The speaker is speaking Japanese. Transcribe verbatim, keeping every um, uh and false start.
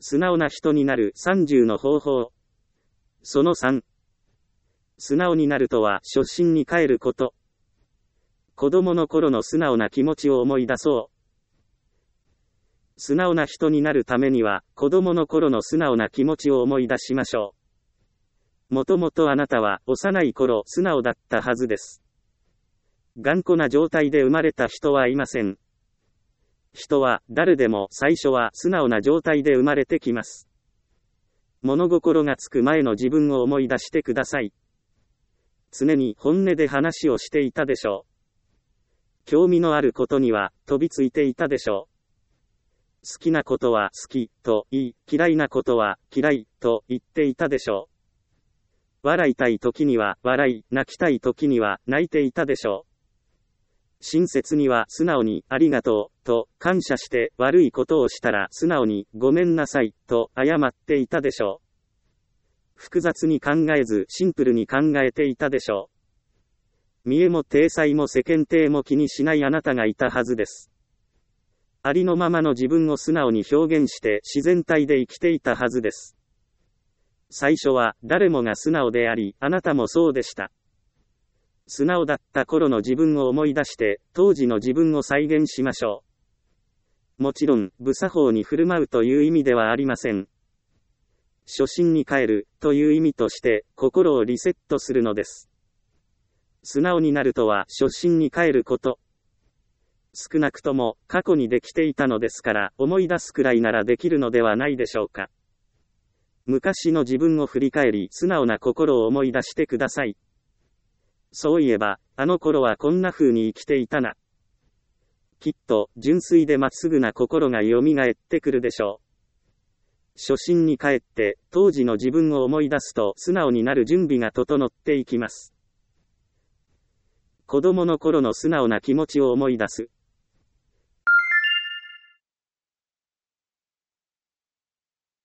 素直な人になるさんじゅうの方法。そのさん。素直になるとは初心に帰ること。子供の頃の素直な気持ちを思い出そう。素直な人になるためには、子供の頃の素直な気持ちを思い出しましょう。もともとあなたは幼い頃素直だったはずです。頑固な状態で生まれた人はいません。人は誰でも最初は素直な状態で生まれてきます。物心がつく前の自分を思い出してください。常に本音で話をしていたでしょう。興味のあることには飛びついていたでしょう。好きなことは好きと言い、嫌いなことは嫌いと言っていたでしょう。笑いたい時には笑い、泣きたい時には泣いていたでしょう。親切には素直にありがとうと感謝して、悪いことをしたら素直にごめんなさいと謝っていたでしょう。複雑に考えずシンプルに考えていたでしょう。見栄も体裁も世間体も気にしないあなたがいたはずです。ありのままの自分を素直に表現して自然体で生きていたはずです。最初は誰もが素直であり、あなたもそうでした。素直だった頃の自分を思い出して、当時の自分を再現しましょう。もちろん、無作法に振る舞うという意味ではありません。初心に帰るという意味として、心をリセットするのです。素直になるとは初心に帰ること。少なくとも過去にできていたのですから、思い出すくらいならできるのではないでしょうか。昔の自分を振り返り、素直な心を思い出してください。そういえば、あの頃はこんな風に生きていたな。きっと、純粋でまっすぐな心が蘇ってくるでしょう。初心に帰って、当時の自分を思い出すと、素直になる準備が整っていきます。子供の頃の素直な気持ちを思い出す。